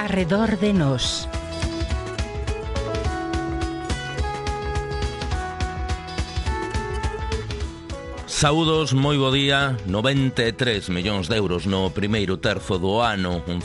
Arredor de nós. Saúdos, moi bo día. 93 millóns de euros no primeiro terzo do ano, un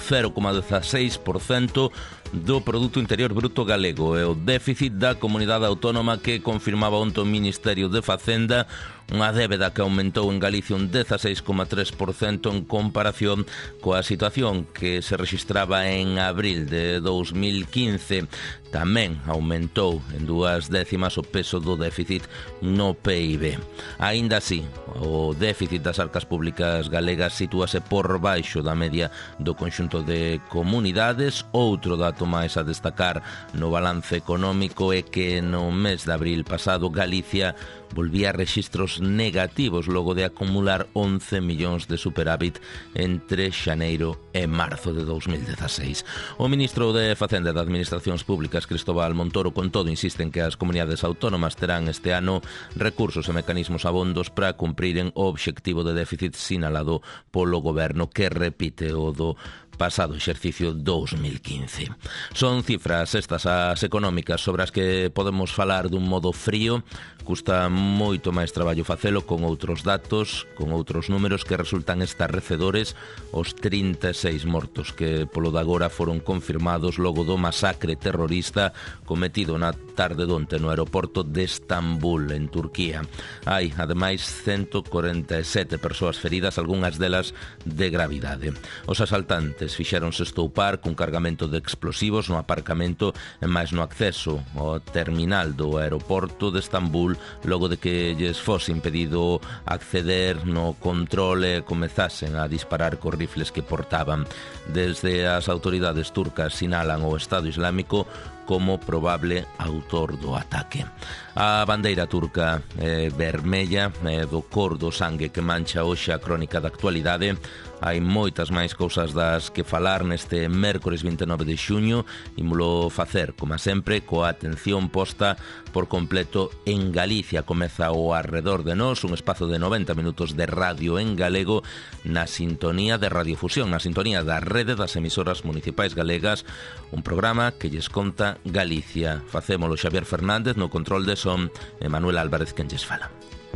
0,16% do Produto Interior Bruto galego, e o déficit da comunidade autónoma que confirmaba onte o Ministerio de Facenda, unha débeda que aumentou en Galicia un 16,3% en comparación coa situación que se rexistraba en abril de 2015. Tamén aumentou en 2 décimas o peso do déficit no PIB. Aínda así, o déficit das arcas públicas galegas sitúase por baixo da media do conxunto de comunidades. Outro dato máis a destacar no balance económico é que no mes de abril pasado Galicia volvía a rexistros negativos logo de acumular 11 millóns de superávit entre xaneiro e marzo de 2016. O ministro de Facenda e de Administracións Públicas, Cristóbal Montoro, con todo insiste en que as comunidades autónomas terán este ano recursos e mecanismos abondos para cumpriren o obxectivo de déficit sinalado polo goberno, que repite o do pasado exercicio 2015. Son cifras estas as económicas sobre as que podemos falar dun modo frío. Custa moito máis traballo facelo con outros datos, con outros números que resultan estarrecedores. Os 36 mortos que polo de agora foron confirmados logo do masacre terrorista cometido na tarde donte no aeroporto de Estambul, en Turquía. Hai, ademais, 147 persoas feridas, algunhas delas de gravidade. Os asaltantes fixéronse estoupar cun cargamento de explosivos no aparcamento e máis no acceso ao terminal do aeroporto de Estambul, logo de que lles fose impedido acceder no control e comezasen a disparar cos rifles que portaban. Desde as autoridades turcas sinalan o Estado Islámico como probable autor do ataque. A bandeira turca é vermella, é do cor do sangue que mancha hoxe a crónica da actualidade. Hai moitas máis cousas das que falar neste mércores 29 de xuño. Ímolo facer, como sempre, coa atención posta por completo en Galicia. Comeza o Arredor de nós, un espazo de 90 minutos de radio en galego na sintonía de Radiofusión, na sintonía da rede das emisoras municipais galegas, un programa que lles conta Galicia. Facémolo Xavier Fernández no control de son e Manuel Álvarez quen lles fala.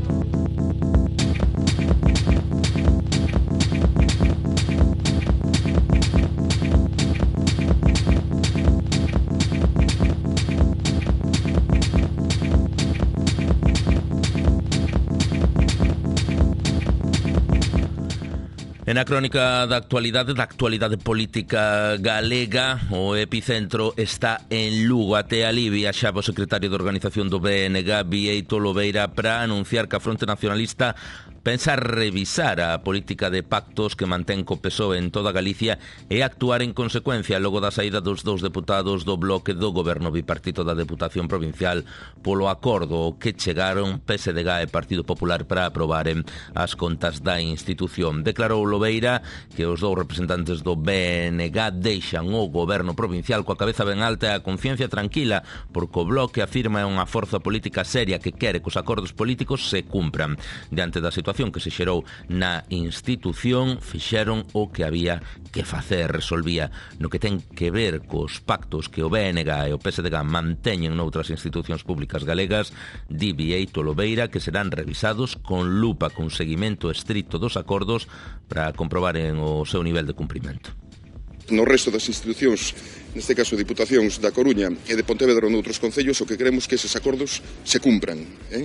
En a crónica da actualidade política galega, o epicentro está en Lugo. Até ali viaxaba o secretario de Organización do BNG, Bieito Lobeira, para anunciar que a Fronte Nacionalista pensa revisar a política de pactos que mantén co PSOE en toda Galicia e actuar en consecuencia logo da saída dos 2 deputados do bloque do goberno bipartito da Deputación Provincial polo acordo que chegaron PSDG e Partido Popular para aprobaren as contas da institución. Declarou Lobeira que os 2 representantes do BNG deixan o goberno provincial coa cabeza ben alta e a conciencia tranquila, porque o bloque afirma é unha forza política seria que quere que os acordos políticos se cumpran. Diante da situación que se xerou na institución, fixeron o que había que facer. Resolvía no que ten que ver cos pactos que o BNG e o PSDG manteñen noutras institucións públicas galegas. Di Bieito Lobeira que serán revisados con lupa, con seguimento estricto dos acordos para comprobaren o seu nivel de cumprimento. No resto das institucións, neste caso Diputacións da Coruña e de Pontevedra ou noutros concellos, o que queremos que eses acordos se cumpran.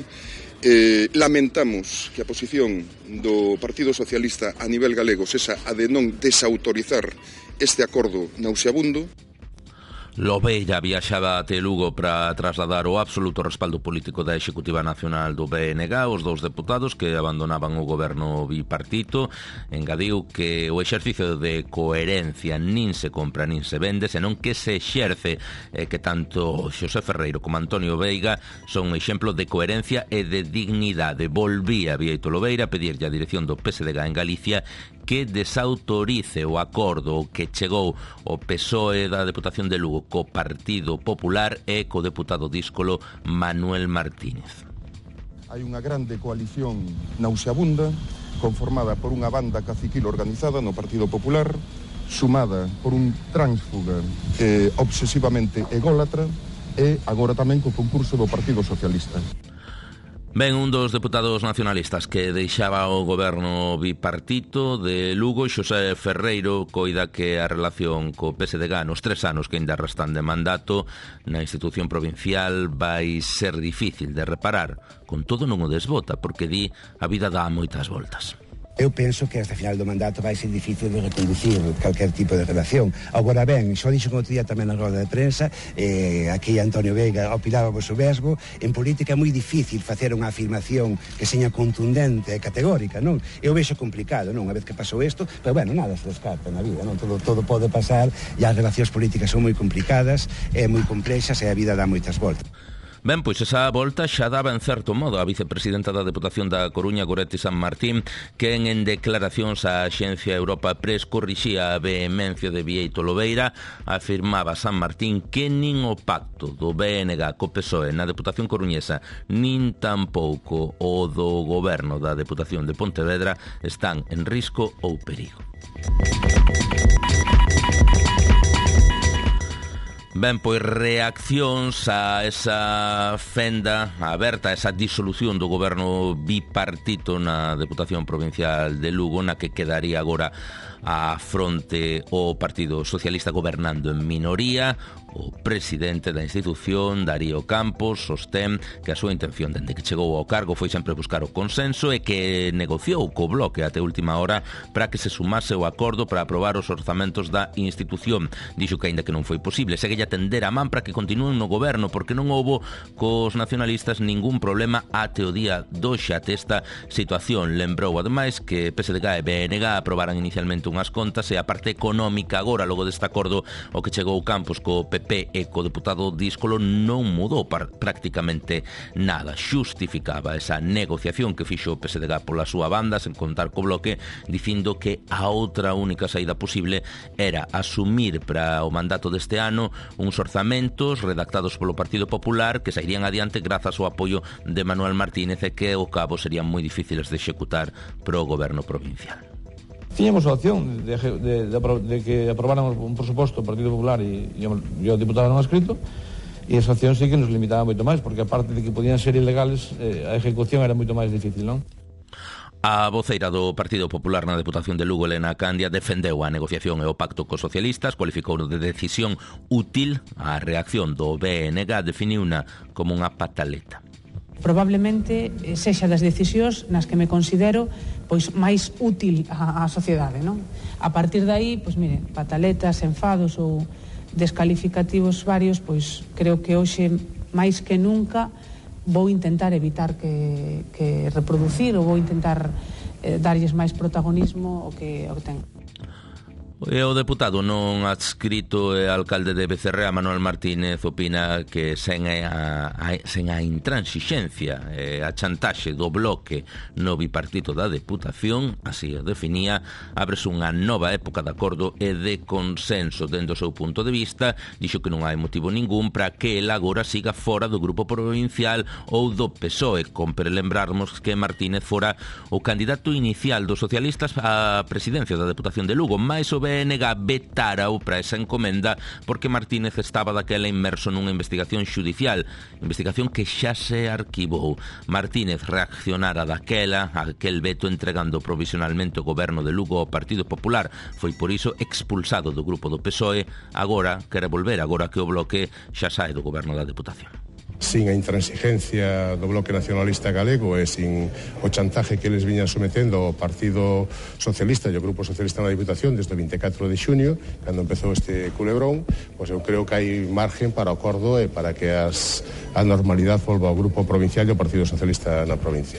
Lamentamos que a posición do Partido Socialista a nivel galego sexa a de non desautorizar este acordo nauseabundo. Lobeira viaxaba até Lugo para trasladar o absoluto respaldo político da Executiva Nacional do BNG aos 2 deputados que abandonaban o goberno bipartito. Engadiu que o exercicio de coherencia nin se compra nin se vende, senón que se exerce, que tanto Xosé Ferreiro como Antonio Veiga son un exemplo de coherencia e de dignidade. Volvía Bieito Lobeira a pedirlle a dirección do PSDG en Galicia que desautorice o acordo que chegou o PSOE da Deputación de Lugo co Partido Popular e co deputado díscolo Manuel Martínez. Hai unha grande coalición nauseabunda conformada por unha banda caciquil organizada no Partido Popular sumada por un tránsfuga obsesivamente ególatra e agora tamén co concurso do Partido Socialista. Ben, un dos deputados nacionalistas que deixaba o goberno bipartito de Lugo, Xosé Ferreiro, coida que a relación co PSDG nos 3 anos que ainda restan de mandato na institución provincial vai ser difícil de reparar. Con todo non o desbota, porque di a vida dá moitas voltas. Eu penso que hasta final do mandato vai ser difícil de reconducir calquer tipo de relación. Agora ben, xo dixo outro día tamén na roda de prensa, aquí Antonio Veiga opinábamos o mesmo, en política é moi difícil facer unha afirmación que seña contundente e categórica, non? Eu vexo complicado, non? Unha vez que pasou isto, pero bueno, nada se descarta na vida, non? Todo pode pasar e as relacións políticas son moi complicadas, moi complexas e a vida dá moitas voltas. Ben, pois esa volta xa daba en certo modo a vicepresidenta da Deputación da Coruña, Goretti San Martín, que en declaracións á Axencia Europa Press corrixía a vehemencia de Bieito Lobeira. Afirmaba San Martín que nin o pacto do BNG co PSOE na Deputación coruñesa nin tampouco o do goberno da Deputación de Pontevedra están en risco ou perigo. Ben, pois reaccións a esa fenda aberta, a esa disolución do goberno bipartito na Deputación Provincial de Lugo, na que quedaría agora a fronte o Partido Socialista gobernando en minoría. O presidente da institución, Darío Campos, sostén que a súa intención dende que chegou ao cargo foi sempre buscar o consenso e que negociou co Bloque até última hora para que se sumase o acordo para aprobar os orzamentos da institución. Dixo que aínda que non foi posible, segue a tender a man para que continúen no goberno, porque non houbo cos nacionalistas ningún problema até o día doxe ate esta situación. Lembrou ademais que PSDG e BNG aprobaran inicialmente unhas contas e a parte económica agora, logo deste acordo o que chegou Campos co PP e co deputado Díscolo, non mudou prácticamente nada. Xustificaba esa negociación que fixo o PSDG pola súa banda sen contar co Bloque, dicindo que a outra única saída posible era asumir para o mandato deste ano uns orzamentos redactados polo Partido Popular que sairían adiante grazas ao apoio de Manuel Martínez e que ao cabo serían moi difíciles de executar pro goberno provincial. Tiñamos a opción de que aprobáramos un presuposto o Partido Popular e o diputado non escrito, e esa opción sí que nos limitaba moito máis, porque aparte de que podían ser ilegales, a ejecución era moito máis difícil, non? A voceira do Partido Popular na Deputación de Lugo, Elena Candia, defendeu a negociación e o pacto cos socialistas, cualificou de decisión útil. A reacción do BNG definiuna como unha pataleta. Probablemente sexa das decisións nas que me considero pois máis útil á sociedade, non? A partir de aí, pois mire, pataletas, enfados ou descalificativos varios, pois creo que hoxe máis que nunca vou intentar evitar que reproducir ou vou intentar darlles máis protagonismo o que ten. E o deputado non adscrito e alcalde de Becerrea, Manuel Martínez, opina que sen a intransixencia e a chantaxe do Bloque no bipartito da Deputación, así o definía, ábrese unha nova época de acordo e de consenso. Dende o seu punto de vista, dixo que non hai motivo ningún para que el agora siga fora do grupo provincial ou do PSOE, con lembrarmos que Martínez fora o candidato inicial dos socialistas á presidencia da Deputación de Lugo, máis o BNG vetárao para esa encomenda porque Martínez estaba daquela inmerso nunha investigación xudicial, investigación que xa se arquivou. Martínez reaccionara daquela aquel veto entregando provisionalmente o goberno de Lugo ao Partido Popular. Foi por iso expulsado do grupo do PSOE. Agora quere volver, agora que o Bloque xa sae do goberno da Deputación. Sin a intransigencia do Bloque Nacionalista Galego e sin o chantaje que eles viñan sometendo ao Partido Socialista e ao Grupo Socialista na Diputación desde o 24 de xunio, cando empezou este culebrón, pois eu creo que hai margen para o acordo e para que a normalidade volva ao Grupo Provincial e ao Partido Socialista na provincia.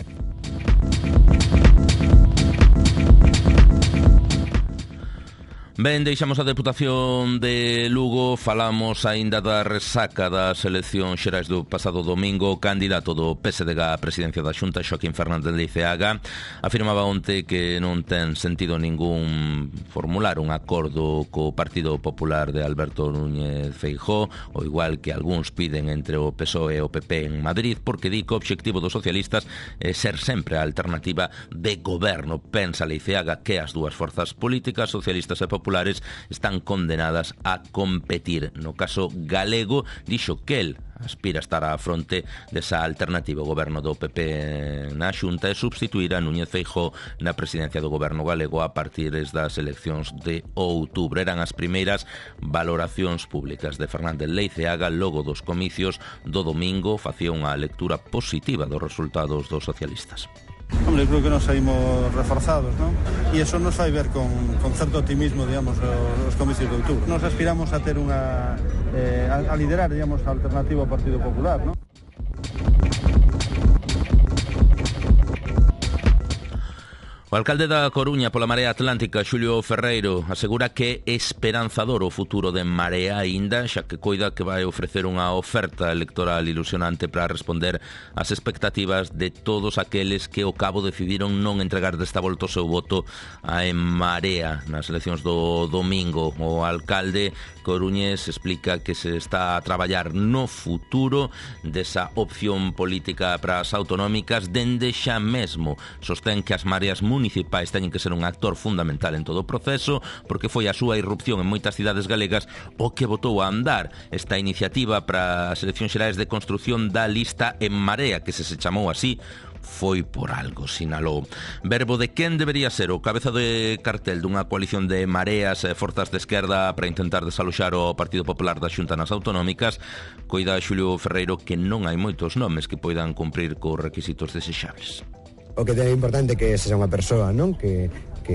Ben, deixamos a Deputación de Lugo, falamos aínda da resaca das eleccións xerais do pasado domingo. O candidato do PSDG á presidencia da Xunta, Xoaquín Fernández Leiceaga, afirmaba onte que non ten sentido ningún formular un acordo co Partido Popular de Alberto Núñez Feijóo, o igual que algúns piden entre o PSOE e o PP en Madrid, porque di que o obxectivo dos socialistas é ser sempre a alternativa de goberno. Pensa Leiceaga que as dúas forzas políticas, socialistas e populares, populares están condenadas a competir. No caso galego, dixo que el aspira a estar á fronte desa alternativa ao goberno do PP na Xunta e substituir a Núñez Feijóo na presidencia do goberno galego a partir das eleccións de outubro. Eran as primeiras valoracións públicas de Fernández Leiceaga logo dos comicios do domingo. Facía unha lectura positiva dos resultados dos socialistas. Hombre, creo que nos saímos reforzados, ¿no? E eso nos fai ver con certo optimismo, digamos, os comicios de outubro. Nos aspiramos a ter a liderar, digamos, a alternativa ao Partido Popular, ¿no? O alcalde da Coruña pola Marea Atlántica, Xulio Ferreiro, asegura que é esperanzador o futuro de Marea aínda, xa que coida que vai ofrecer unha oferta electoral ilusionante para responder ás expectativas de todos aqueles que ao cabo decidiron non entregar desta volta o seu voto a En Marea nas eleccións do domingo. O alcalde coruñés explica que se está a traballar no futuro desa opción política para as autonómicas dende xa mesmo. Sostén que as mareas municipais teñen que ser un actor fundamental en todo o proceso porque foi a súa irrupción en moitas cidades galegas o que botou a andar esta iniciativa para as eleccións xerais de construción da lista En Marea, que se chamou así foi por algo, sinalou. Verbo de quen debería ser o cabeza de cartel dunha coalición de mareas e forzas de esquerda para intentar desaloxar o Partido Popular da Xunta nas autonómicas. Coida Xulio Ferreiro que non hai moitos nomes que poidan cumprir cos requisitos desexables. O que é importante que sexa unha persoa, non, que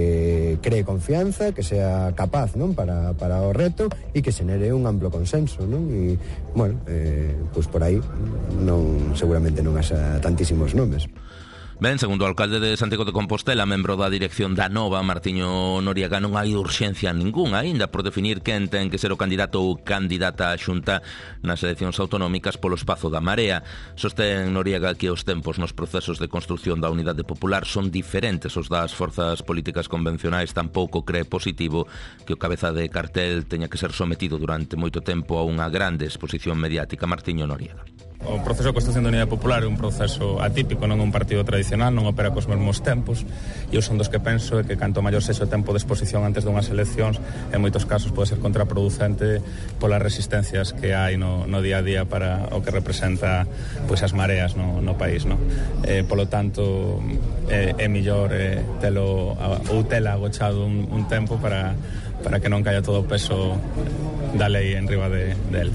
cree confianza, que sea capaz, non, para o reto e que se nere un amplo consenso, non? E, bueno, pois por aí seguramente non haxa tantísimos nomes. Ben, segundo o alcalde de Santiago de Compostela, membro da dirección da Nova, Martiño Noriega, non hai urxencia ningunha aínda por definir quen ten que ser o candidato ou candidata á Xunta nas eleccións autonómicas polo espazo da Marea. Sostén Noriega que os tempos nos procesos de construción da unidade popular son diferentes aos das forzas políticas convencionais. Tampouco cree positivo que o cabeza de cartel teña que ser sometido durante moito tempo a unha grande exposición mediática. Martiño Noriega. O proceso de construción da unidade popular é un proceso atípico, non é un partido tradicional, non opera cos mesmos tempos, e eu son dos que penso que canto maior sexa o tempo de exposición antes dunhas eleccións, en moitos casos pode ser contraproducente polas resistencias que hai no día a día para o que representa pois as mareas no país, non? Polo tanto, é millor tela agochado un tempo para que non caia todo o peso da lei en riba del.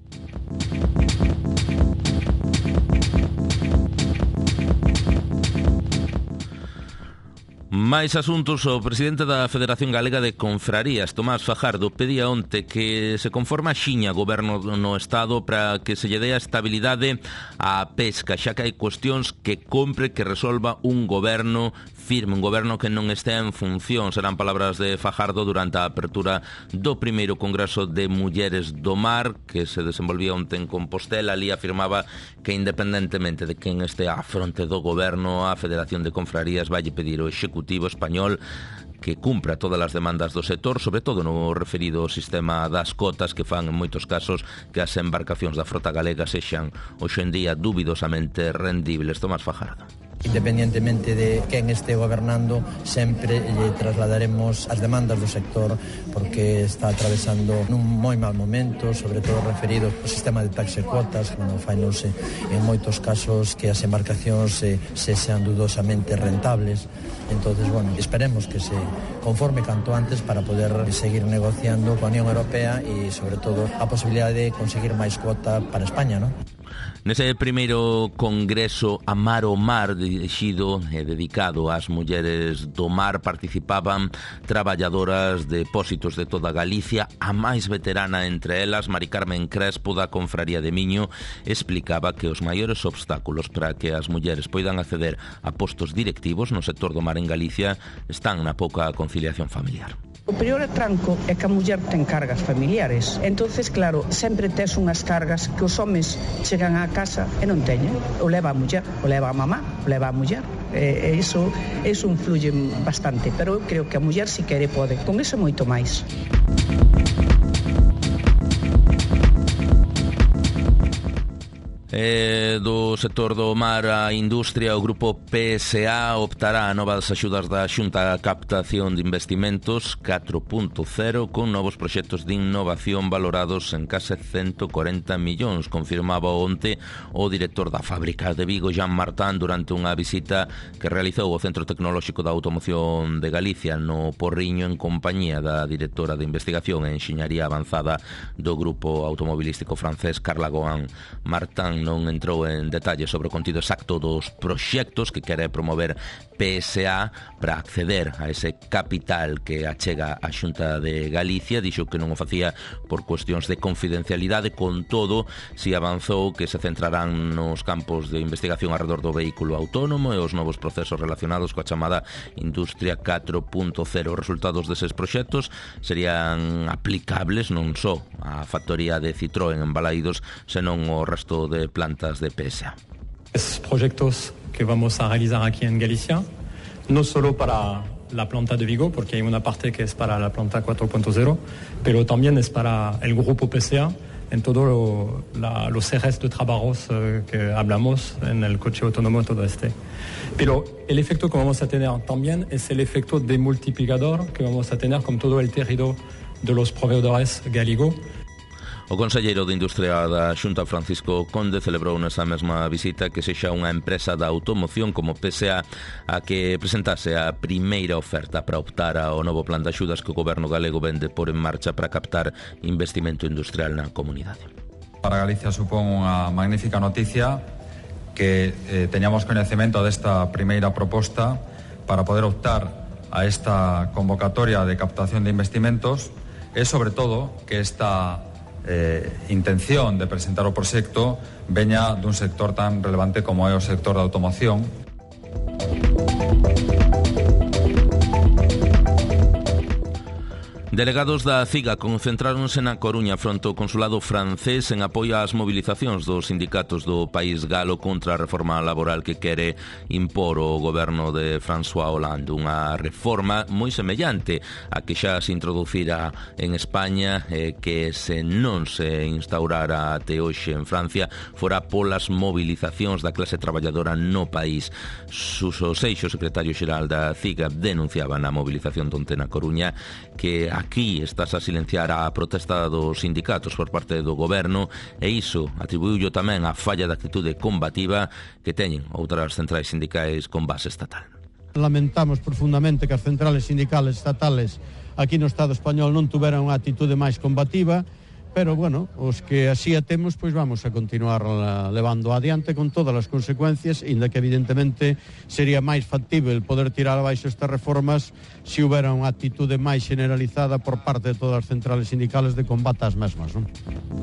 Máis asuntos. O presidente da Federación Galega de Confrarías, Tomás Fajardo, pedía onte que se conforme axiña goberno no Estado para que se lle dea estabilidade á pesca, xa que hai cuestións que compre que resolva un goberno firme, un goberno que non estea en función. Serán palabras de Fajardo durante a apertura do primeiro Congreso de Mulleres do Mar que se desenvolvía onte en Compostela. Ali afirmaba que independentemente de quen este á fronte do goberno, a Federación de Confrarías vai pedir ao Executivo español que cumpra todas as demandas do sector, sobre todo no referido ao sistema das cotas que fan en moitos casos que as embarcacións da frota galega sexan hoxe en día dubidosamente rendibles. Tomás Fajardo. Independientemente de quen este gobernando, sempre lle trasladaremos as demandas do sector porque está atravesando nun moi mal momento, sobre todo referido ao sistema de taxe cuotas, cando fainose en moitos casos que as embarcacións sexan dudosamente rentables. Entonces, bueno, esperemos que se conforme canto antes para poder seguir negociando coa Unión Europea e, sobre todo, a posibilidade de conseguir máis cuota para España, non? Nese primeiro congreso A Mar o Mar, dirixido e dedicado ás mulleres do mar, participaban traballadoras de depósitos de toda Galicia. A máis veterana entre elas, Mari Carmen Crespo, da Confraría de Miño, explicaba que os maiores obstáculos para que as mulleres poidan acceder a postos directivos no sector do mar en Galicia están na pouca conciliación familiar. O primeiro tranco é que a muller ten cargas familiares. Entonces, claro, sempre tes unhas cargas que os homes chegan á casa e non teñen. O leva a muller, o leva a mamá, o leva a muller. Iso influye bastante, pero eu creo que a muller si quere pode. Con iso moito máis. Do sector do mar a industria, o grupo PSA optará a novas axudas da Xunta a captación de investimentos 4.0 con novos proxectos de innovación valorados en case 140 millóns, confirmaba onte o director da fábrica de Vigo, Jean Martin, durante unha visita que realizou o Centro Tecnolóxico da Automoción de Galicia no Porriño en compañía da directora de Investigación e Enxeñaría Avanzada do grupo automobilístico francés, Carla Gohan. Martin non entrou en detalle sobre o contido exacto dos proxectos que quere promover PSA para acceder a ese capital que achega a Xunta de Galicia. Dixo que non o facía por cuestións de confidencialidade, con todo, si avanzou que se centrarán nos campos de investigación alrededor do vehículo autónomo e os novos procesos relacionados coa chamada Industria 4.0. Os resultados deses proxectos serían aplicables non só á factoría de Citroën en Balaídos, senón ao resto de plantas de PSA. Los proyectos que vamos a realizar aquí en Galicia, no solo para la planta de Vigo, porque hay una parte que es para la planta 4.0, pero también es para el grupo PSA en todos los ejes de trabajos que hablamos en el coche autónomo, todo este. Pero el efecto que vamos a tener también es el efecto de multiplicador que vamos a tener con todo el tejido de los proveedores galegos. O conselleiro de Industria da Xunta, Francisco Conde, celebrou nesa mesma visita que sexa unha empresa da automoción como PSA a que presentase a primeira oferta para optar ao novo plan de axudas que o goberno galego vende por en marcha para captar investimento industrial na comunidade. Para Galicia supón unha magnífica noticia que teñamos coñecemento desta primeira proposta para poder optar a esta convocatoria de captación de investimentos e, sobre todo, que esta intención de presentar o proxecto veña dun sector tan relevante como é o sector da automoción. Delegados da CIGA concentráronse na Coruña fronte ao consulado francés en apoio ás mobilizacións dos sindicatos do país galo contra a reforma laboral que quere impor o goberno de François Hollande, unha reforma moi semellante a que xa se introducira en España e que se non se instaurara até hoxe en Francia fora polas mobilizacións da clase traballadora no país. Suso Seixo, secretario xeral da CIGA, denunciaba na movilización donte na Coruña que aquí estás a silenciar a protesta dos sindicatos por parte do goberno e iso atribuíu tamén a falla de actitude combativa que teñen outras centrais sindicais con base estatal. Lamentamos profundamente que as centrales sindicales estatales aquí no Estado español non tuveran unha actitude máis combativa, pero, bueno, os que así a temos, pois vamos a continuar levando adiante con todas as consecuencias, inda que evidentemente sería máis factível poder tirar abaixo estas reformas se houbera unha actitude máis generalizada por parte de todas as centrales sindicales de combate ás mesmas, non?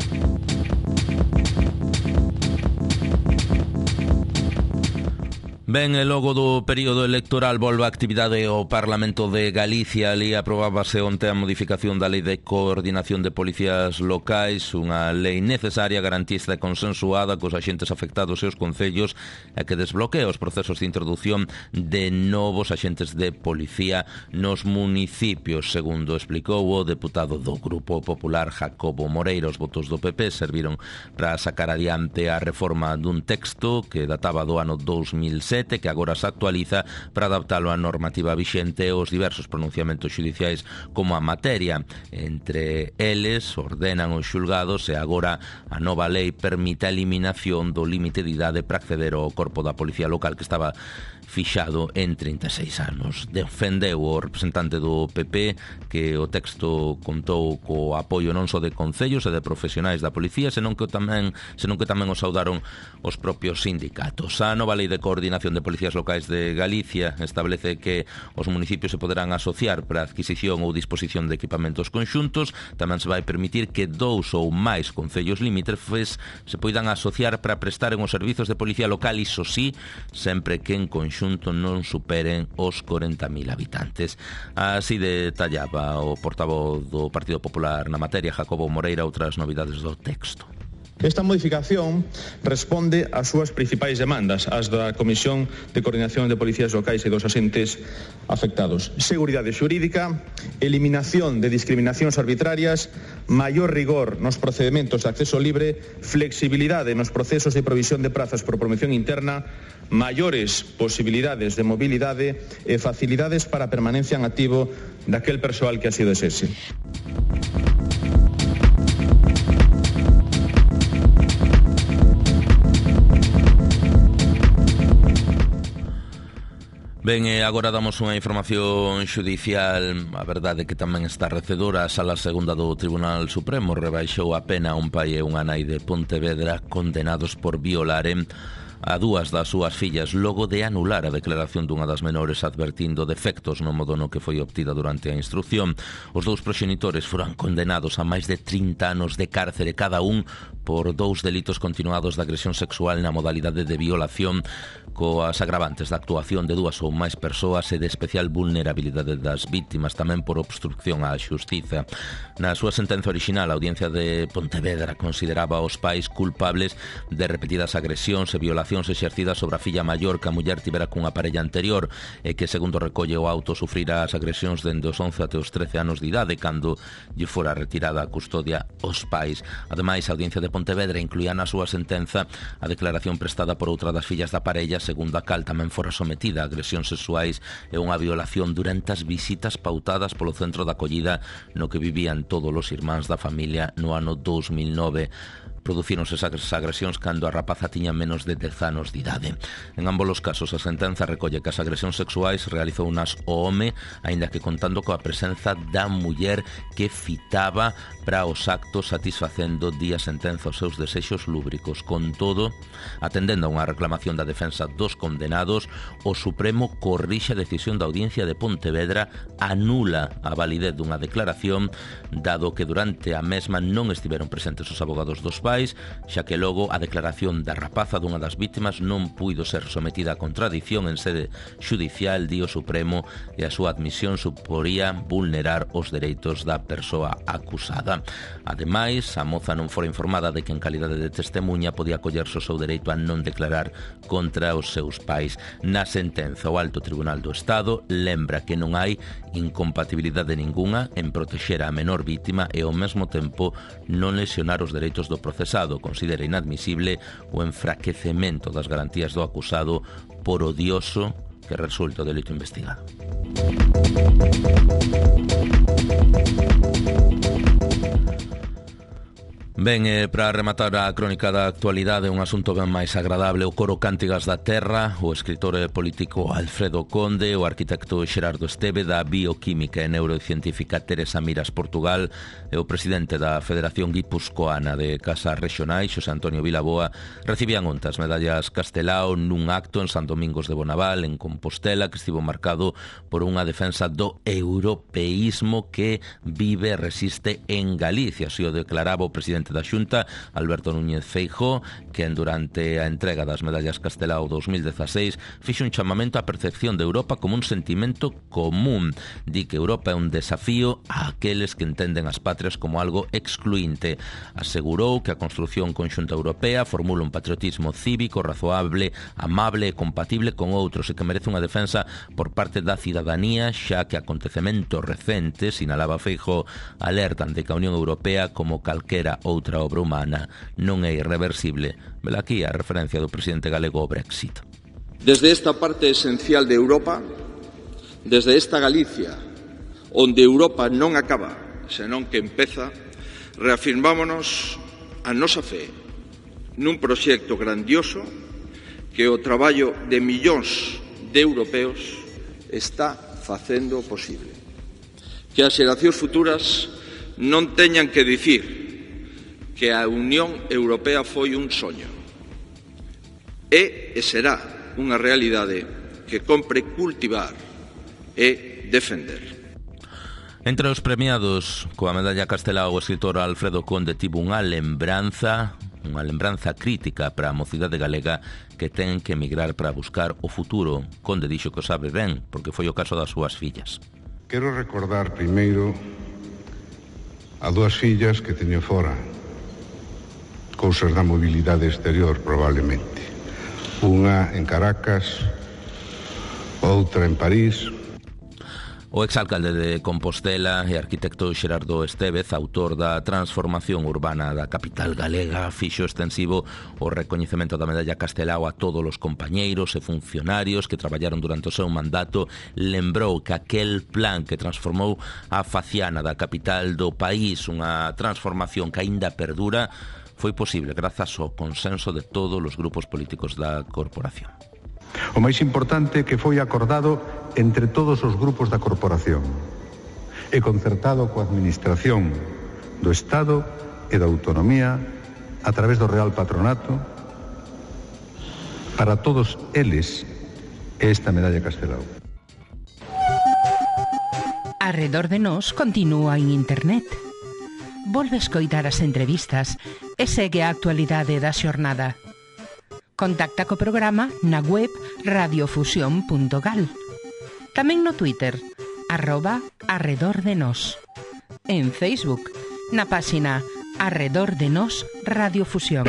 Ben, e logo do período electoral volve a actividade ao Parlamento de Galicia. Ali aprobábase onte a modificación da Lei de Coordinación de Policías Locais, unha lei necesaria, garantista e consensuada cos axentes afectados e os concellos e que desbloquea os procesos de introdución de novos axentes de policía nos municipios, segundo explicou o deputado do Grupo Popular Jacobo Moreira. Os votos do PP serviron para sacar adiante a reforma dun texto que databa do ano 2007, que agora se actualiza para adaptalo á normativa vixente e os diversos pronunciamentos xudiciais como a materia. Entre eles ordenan os xulgados e agora a nova lei permite a eliminación do límite de idade para acceder ao corpo da Policía Local, que estaba fixado en 36 anos. Defendeu o representante do PP que o texto contou co apoio non só de concellos e de profesionais da policía, senón que tamén o saudaron os propios sindicatos. A nova Lei de Coordinación de Policías Locais de Galicia establece que os municipios se poderán asociar para a adquisición ou disposición de equipamentos conxuntos. Tamén se vai permitir que 2 ou máis concellos limítrofes se poidan asociar para prestaren os servizos de policía local, iso sí, sempre que en conxunto non superen os 40.000 habitantes. Así detallaba o portavoz do Partido Popular na materia, Jacobo Moreira, outras novidades do texto. Esta modificación responde ás súas principais demandas, as da Comisión de Coordinación de Policías Locais e dos asentes afectados. Seguridade xurídica, eliminación de discriminacións arbitrarias, maior rigor nos procedementos de acceso libre, flexibilidade nos procesos de provisión de prazas por promoción interna, maiores posibilidades de mobilidade e facilidades para a permanencia en activo daquel persoal que así o desese. Ben, agora damos unha información xudicial. A verdade que tamén está recedora. A Sala Segunda do Tribunal Supremo rebaixou a pena a un pai e unha nai de Pontevedra condenados por violaren a dúas das súas fillas logo de anular a declaración dunha das menores advertindo defectos no modo no que foi obtida durante a instrucción. Os dous proxenitores foran condenados a máis de 30 anos de cárcere cada un por 2 delitos continuados de agresión sexual na modalidade de violación coas agravantes da actuación de 2 ou máis persoas e de especial vulnerabilidade das vítimas, tamén por obstrucción á xustiza. Na súa sentenza orixinal, a Audiencia de Pontevedra consideraba os pais culpables de repetidas agresións e violacións exercidas sobre a filla maior que a muller tivera cunha parella anterior e que, segundo recolle o auto, sufrira as agresións dende os 11 até os 13 anos de idade cando lle fora retirada a custodia aos pais. Ademais, a Audiencia de Pontevedra incluía na súa sentenza a declaración prestada por outra das fillas da parella, segundo a cal tamén fora sometida a agresións sexuais e unha violación durante as visitas pautadas polo centro de acollida no que vivían todos os irmáns da familia no ano 2009. Producíronse esas agresións cando a rapaza tiña menos de 10 anos de idade. En ambos os casos, a sentenza recolle que as agresións sexuais realizou unas o home, aínda que contando coa presenza da muller que fitaba para os actos, satisfacendo día sentenza os seus desexos lúbricos. Con todo, atendendo a unha reclamación da defensa dos condenados, o Supremo corrixe a decisión da Audiencia de Pontevedra, anula a validez dunha declaración, dado que durante a mesma non estiveron presentes os abogados dos pais, xa que logo a declaración da rapaza dunha das vítimas non puido ser sometida a contradición en sede xudicial, di o Supremo, e a súa admisión suporía vulnerar os dereitos da persoa acusada. Ademais, a moza non fora informada de que en calidade de testemuña podía acollerse o seu dereito a non declarar contra os seus pais. Na sentenza, o Alto Tribunal do Estado lembra que non hai incompatibilidade ningunha en protexer a menor vítima e ao mesmo tempo non lesionar os dereitos do procesado. Considera inadmisible o enfraquecemento das garantías do acusado por odioso que resulte o delito investigado. Ben, para rematar a crónica da actualidade, un asunto ben máis agradable, o coro Cántigas da Terra, o escritor e político Alfredo Conde, o arquitecto Xerardo Esteve, da Bioquímica e Neurocientífica Teresa Miras Portugal e o presidente da Federación Guipuscoana de Casas Rexionais, Xosé Antonio Vilaboa, recibían onte as medallas Castelao nun acto en San Domingos de Bonaval, en Compostela, que estivo marcado por unha defensa do europeísmo que vive e resiste en Galicia. Así o declaraba o presidente da Xunta, Alberto Núñez Feijóo, que durante a entrega das medallas Castelao 2016 fixo un chamamento á percepción de Europa como un sentimento común. Di que Europa é un desafío a aqueles que entenden as patrias como algo excluinte. Asegurou que a construción conxunta europea formula un patriotismo cívico, razoable, amable e compatible con outros e que merece unha defensa por parte da cidadanía, xa que acontecementos recentes, sinalaba Feijóo, alertan de que a Unión Europea, como calquera outra obra humana, non é irreversible. Vela aquí a referencia do presidente galego ao Brexit. Desde esta parte esencial de Europa, desde esta Galicia, onde Europa non acaba, senón que empeza, reafirmámonos a nosa fe nun proxecto grandioso que o traballo de millóns de europeos está facendo posible. Que as xeracións futuras non teñan que dicir que a Unión Europea foi un soño. E será unha realidade que compre cultivar e defender. Entre os premiados coa medalla Castelao, o escritor Alfredo Conde tivo unha lembranza crítica para a mocidade galega que ten que emigrar para buscar o futuro. Conde dixo que o sabe ben, porque foi o caso das súas fillas. Quero recordar primeiro a dúas fillas que teño fora, cousas da mobilidade exterior, probablemente. Unha en Caracas, outra en París. O exalcalde de Compostela e arquitecto Xerardo Estévez, autor da transformación urbana da capital galega, fixo extensivo o recoñecemento da medalla Castelao a todos os compañeiros e funcionarios que traballaron durante o seu mandato. Lembrou que aquel plan que transformou a faciana da capital do país, unha transformación que aínda perdura, foi posible grazas ao consenso de todos os grupos políticos da corporación. O máis importante que foi acordado entre todos os grupos da corporación e concertado coa administración do Estado e da Autonomía a través do Real Patronato. Para todos eles esta medalla Castelao. Arredor de nós continúa en internet. Volve escoitar as entrevistas e segue a actualidade da xornada. Contacta co programa na web radiofusión.gal. Tamén no Twitter, @arredordenos. En Facebook, na páxina Arredor de Nos Radiofusión.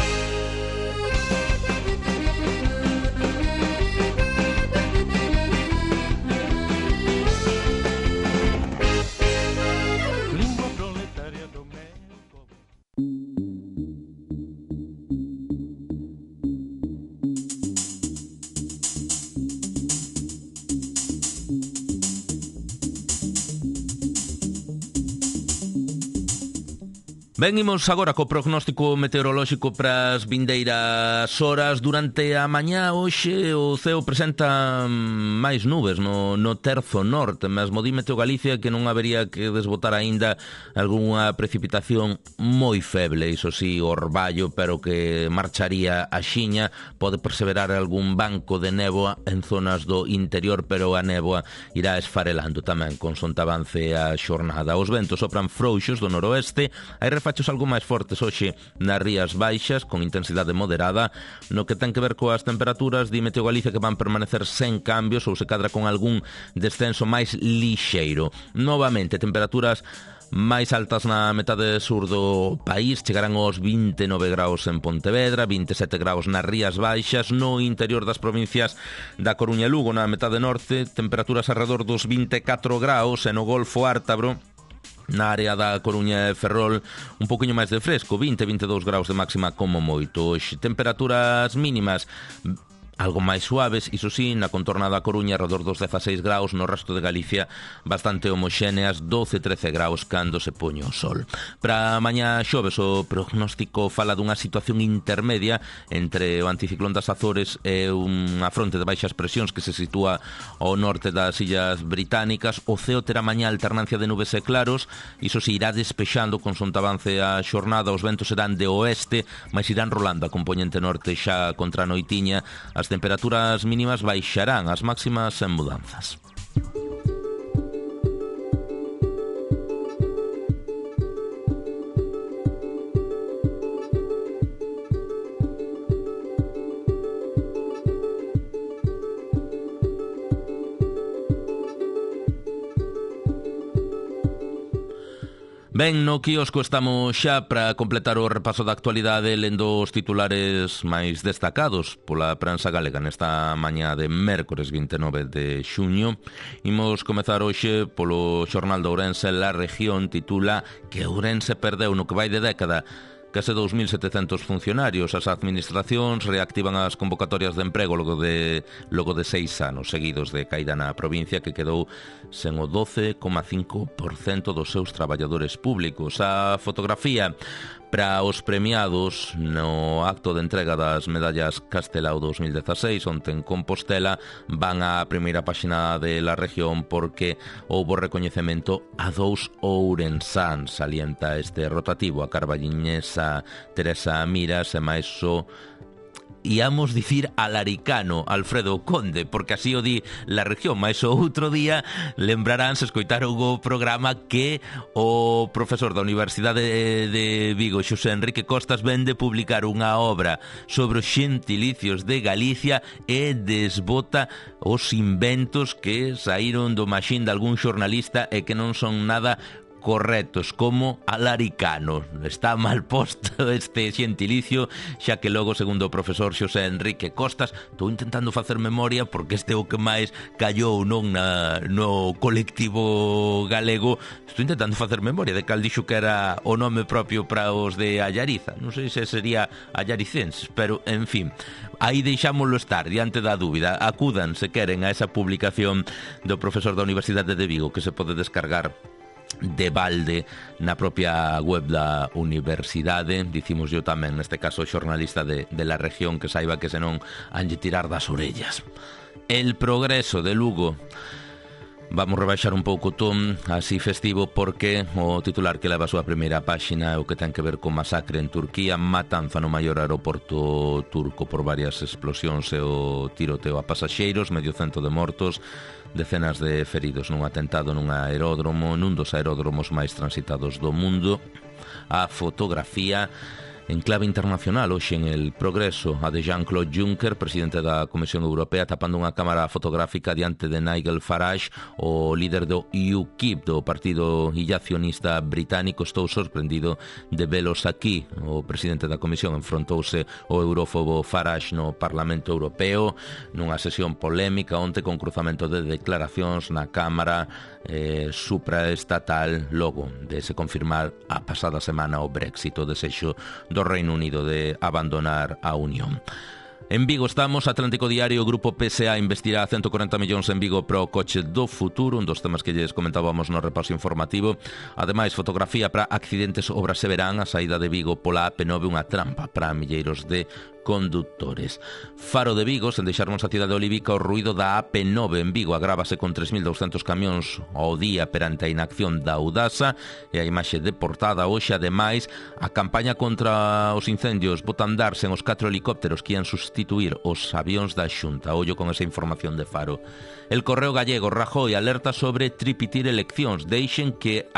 Ben, imos agora co prognóstico meteorolóxico para as vindeiras horas. Durante a mañá hoxe o ceo presenta máis nubes no terzo norte. Mesmo di Meteo Galicia que non habería que desbotar aínda algunha precipitación moi feble, iso sí, orballo, pero que marcharía a xiña. Pode perseverar algún banco de néboa en zonas do interior, pero a néboa irá esfarelando tamén consonte avance a xornada. Os ventos sopran frouxos do noroeste. Hai refachos algo máis fortes hoxe nas rías baixas, con intensidade moderada. No que ten que ver coas temperaturas, di Meteo Galicia que van permanecer sen cambios ou se cadra con algún descenso máis lixeiro. Novamente, temperaturas máis altas na metade sur do país, chegarán aos 29 graus en Pontevedra, 27 graus nas rías baixas. No interior das provincias da Coruña e Lugo, na metade norte, temperaturas alrededor dos 24 graus, e no Golfo Ártabro, na área da Coruña e Ferrol, un poquinho máis de fresco, 20-22 graus de máxima como moito. Hoxe, temperaturas mínimas algo máis suaves, iso sí, na contorna da Coruña alrededor dos 16 graus, no resto de Galicia bastante homoxéneas, 12-13 graus cando se poñe o sol. Para mañá xoves o prognóstico fala dunha situación intermedia entre o anticiclón das Azores e unha fronte de baixas presións que se sitúa ao norte das Illas Británicas. O ceo terá mañá alternancia de nubes e claros, iso se irá despexando consonte avance a xornada. Os ventos serán de oeste, mas irán rolando a componente norte xa contra a noitiña. As temperaturas mínimas baixarán, as máximas sen mudanzas. Ben, no quiosco estamos xa para completar o repaso da actualidade lendo os titulares máis destacados pola prensa galega nesta mañá de mércores 29 de xuño. Imos comezar hoxe polo xornal de Ourense. La Región titula que Ourense perdeu no que vai de década case 2.700 funcionarios. As administracións reactivan as convocatorias de emprego logo de 6 anos seguidos de caída na provincia, que quedou sen o 12,5% dos seus traballadores públicos. A fotografía para os premiados no acto de entrega das medallas Castelao 2016 onte en Compostela van á primeira páxina de La Región porque houbo recoñecemento a 2 ourensáns. Salienta este rotativo a carballiñesa Teresa Miras e máis o íamos dicir alaricano Alfredo Conde, porque así o di La Región. Mais o outro día lembrarán, se escoitaron o programa, que o profesor da Universidade de Vigo, Xosé Enrique Costas, ven de publicar unha obra sobre os xentilicios de Galicia e desbota os inventos que saíron do maxín de algún xornalista e que non son nada correctos como alaricano. Está mal posto este xentilicio, xa que logo, segundo o profesor Xosé Enrique Costas, estou intentando facer memoria porque este é o que máis callou non no colectivo galego. Estou intentando facer memoria de cal dixo que era o nome propio para os de Allariza. Non sei se sería allaricenses, pero, en fin, aí deixámoslo estar, diante da dúbida. Acudan, se queren, a esa publicación do profesor da Universidade de Vigo, que se pode descargar de balde na propia web da universidade. Dicimos yo tamén, neste caso, xornalista de la región, que saiba que senón hanlle tirar das orellas. El Progreso de Lugo. Vamos rebaixar un pouco o ton así festivo, porque o titular que leva a súa primeira páxina é o que ten que ver con masacre en Turquía, matanza no maior aeroporto turco por varias explosións e o tiroteo a pasaxeiros, medio cento de mortos, decenas de feridos nun atentado nun aeródromo, nun dos aeródromos máis transitados do mundo. A fotografía en clave internacional hoxe en El Progreso, a de Jean-Claude Juncker, presidente da Comisión Europea, tapando unha cámara fotográfica diante de Nigel Farage, o líder do UKIP, do partido illacionista británico. Estou sorprendido de velos aquí. O presidente da Comisión enfrontouse ao eurófobo Farage no Parlamento Europeo nunha sesión polémica onte con cruzamento de declaracións na Cámara supraestatal logo de se confirmar a pasada semana o Brexit, o desexo do Reino Unido de abandonar a Unión. En Vigo estamos, Atlántico Diario, o grupo PSA investirá 140 millóns en Vigo para o coche do futuro, un dos temas que lles comentábamos no repaso informativo. Ademais, fotografía para accidentes, obras se verán, a saída de Vigo pola AP9, unha trampa para milleiros de conductores. Faro de Vigo, sen deixarmos a cidade olívica, o ruído da AP9 en Vigo agrávase con 3.200 camións ao día perante a inacción da Audasa, e a imaxe de portada hoxe, ademais, a campaña contra os incendios bota a andar sen os 4 helicópteros que ian sustituir os avións da Xunta. Ollo con esa información de Faro. El Correo Gallego, Rajoy alerta sobre tripitir eleccións, deixe que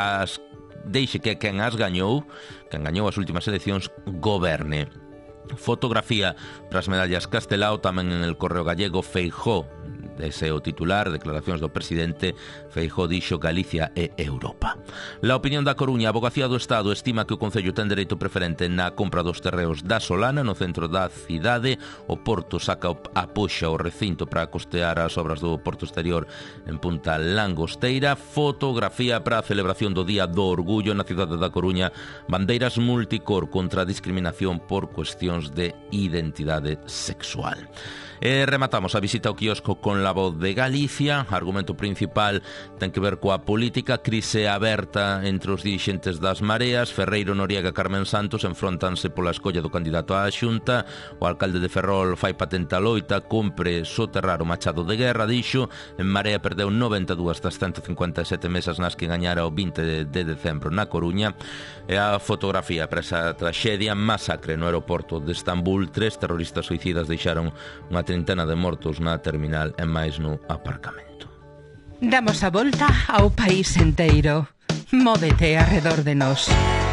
quen as gañou, quen gañou as últimas eleccións, goberne. Fotografía para as medallas Castelao, tamén en El Correo Gallego. Feijóo, ese é o titular, declaracións do presidente. Feijóo dixo Galicia e Europa. La Opinión da Coruña, a Avogacía do Estado estima que o Concello ten dereito preferente na compra dos terreos da Solana, no centro da cidade. O Porto saca a poxa o recinto para costear as obras do Porto Exterior en Punta Langosteira. Fotografía para a celebración do Día do Orgullo na cidade da Coruña. Bandeiras multicor contra a discriminación por cuestións de identidade sexual. E rematamos a visita ao quiosco con La Voz de Galicia. Argumento principal ten que ver coa política. Crise aberta entre os dirixentes das Mareas. Ferreiro, Noriega e Carmen Santos enfrontanse pola escolla do candidato á Xunta. O alcalde de Ferrol fai patente a loita. Compre soterrar o machado de guerra, dixo. En Marea perdeu 92 das 157 mesas nas que gañara o 20 de decembro na Coruña. E a fotografía para esa traxedia, masacre no aeroporto de Estambul. 3 terroristas suicidas deixaron unha trintena de mortos na terminal e máis no aparcamento. Damos a volta ao país enteiro. Móvete arredor de nós.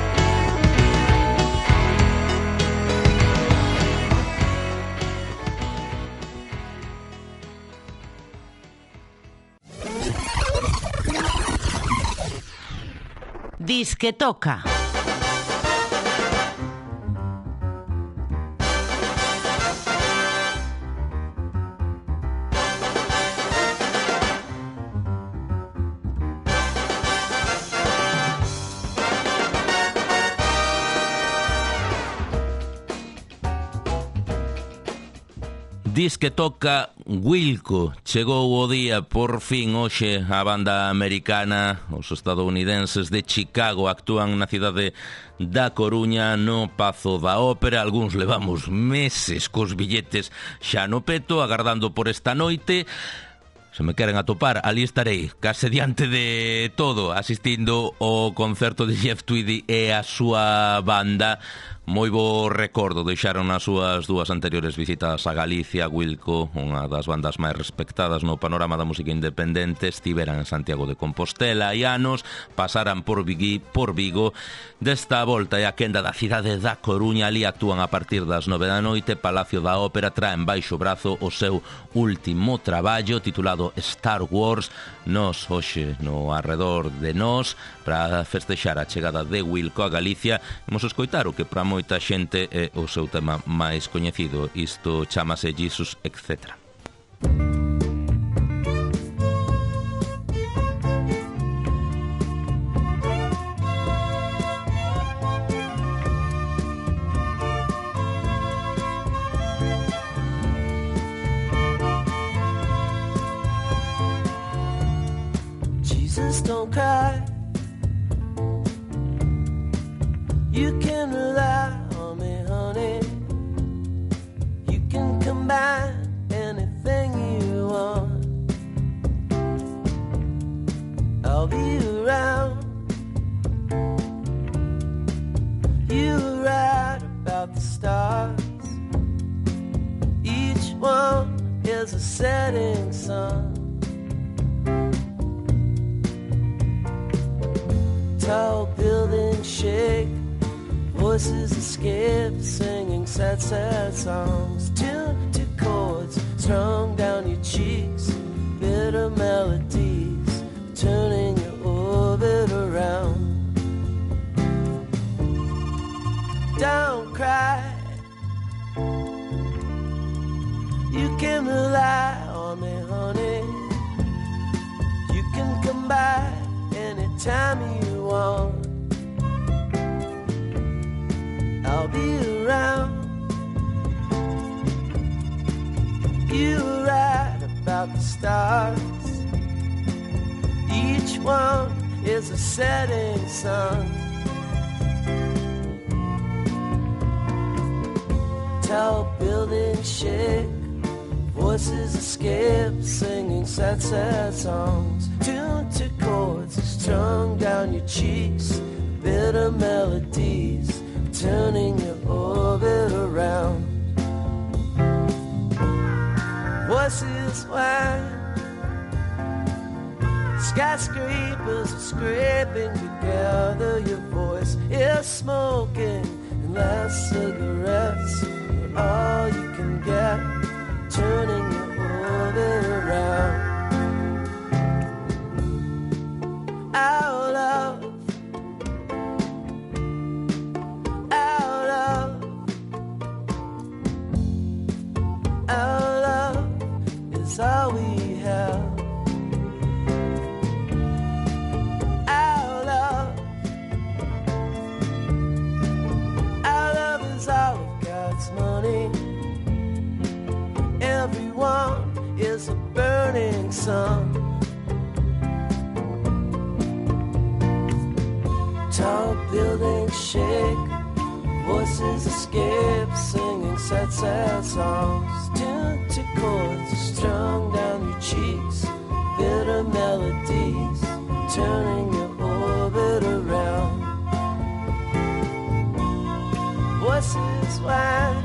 Disque toca. Disque toca Wilco. Chegou o día, por fin, hoxe a banda americana, os estadounidenses de Chicago actúan na cidade da Coruña no Pazo da Ópera. Algúns levamos meses cos billetes xa no peto, agardando por esta noite. Se me queren atopar, ali estarei, case diante de todo, asistindo ao concerto de Jeff Tweedy e a súa banda. Moi bo recordo deixaron nas súas dúas anteriores visitas a Galicia. Wilco, unha das bandas máis respectadas no panorama da música independente, estiveran en Santiago de Compostela hai anos, pasaran por Vigo. Desta volta é a quenda da cidade da Coruña. Ali actúan a partir das 9 da noite. Palacio da Ópera traen baixo brazo o seu último traballo titulado Star Wars. Nos hoxe no Arredor de Nós, para festexar a chegada de Wilco a Galicia, imos escoitar o que para moita xente é o seu tema máis coñecido. Isto chamase Jesus, etc. Jesus, don't cry. You can rely on me, honey. You can combine anything you want. I'll be around. You were right about the stars. Each one is a setting sun. Tall buildings shake, voices escape, singing sad, sad songs. Tuned to chords strung down your cheeks, bitter melodies turning your orbit around. Don't cry. You can rely on me, honey. You can come by anytime you want. I'll be around. You were right about the stars. Each one is a setting sun. Tall buildings shake, voices escape, singing sad, sad songs. Tuned to chords strung down your cheeks, bitter melodies turning your orbit around. Voices whine, skyscrapers are scraping together. Your voice is smoking and last cigarettes are all you can get, turning your orbit around. Our love, our love, our love is all we have. Our love is all of God's money. Everyone is a burning sun. Tall buildings shake, voices escape, singing sad, sad songs. Tuned to chords strung down your cheeks, bitter melodies turning your orbit around. Voices whine,